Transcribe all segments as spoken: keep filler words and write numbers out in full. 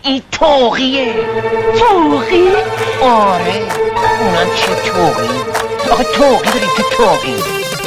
این توقیه. توقی؟ آره اونم چه توقی؟ آخه توقی داریم که توقی.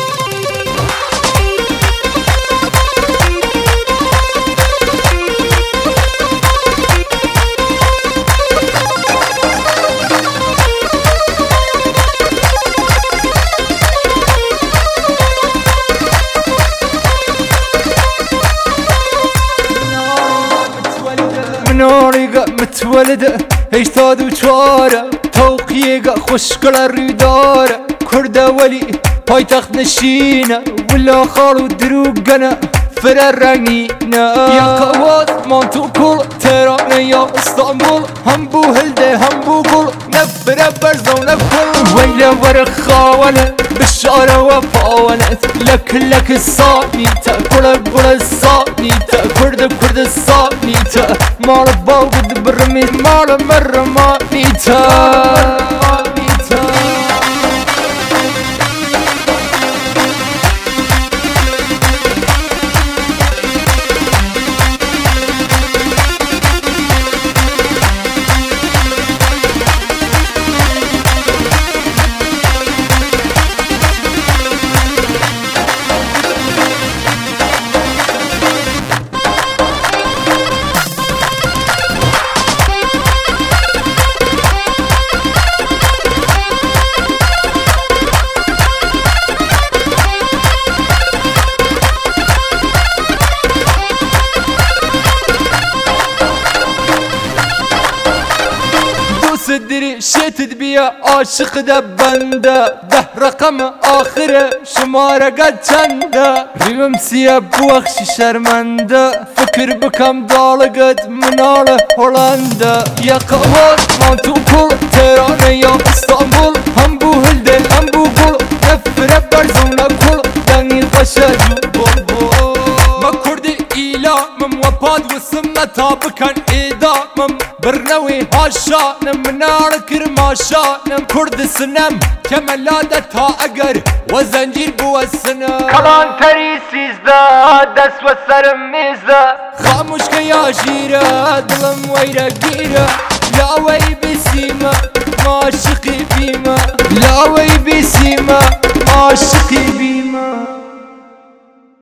مناريقة متولدة هيش تادو چوارة توقيقة خوشقلة ريدارة كردة ولي هاي تخت نشينة ولا خالو دروقنا فرر رنگينة يا قواز مانتو كل تهران يا اسطنبول هم بو هلده هم بو قل نفر برزو نفر ويلا ورق خاونة بالشارة وفاونة لك لك الصانيتا كل كل الصانيتا كرد كرد الصانيتا مال باود برميت مال مرمانيتا. صدري شتت بيا عاشق ده بنده ده رقم آخره شماره قد چنده ريم سيا بوخش شرمنده فكر بكم دال قد منال هولنده يا قوات مانتو كل تهران يا اسطنبول هم بو هلده هم بو قل نفره برزونه كل دنگي قشاجو بول بول ما كردي إيلامم وباد وسمتا بكن إيدامم برنوي هاشانم منار كرماشانم كرد سنم كملادة تا اگر وزنجير بو السنم كمان تري سيزده دست و سرم ميزده خاموش كيا جيرة دلم ويرا جيرة لا وي بسيمة عاشقي بيما لا وي بسيمة عاشقي بيما.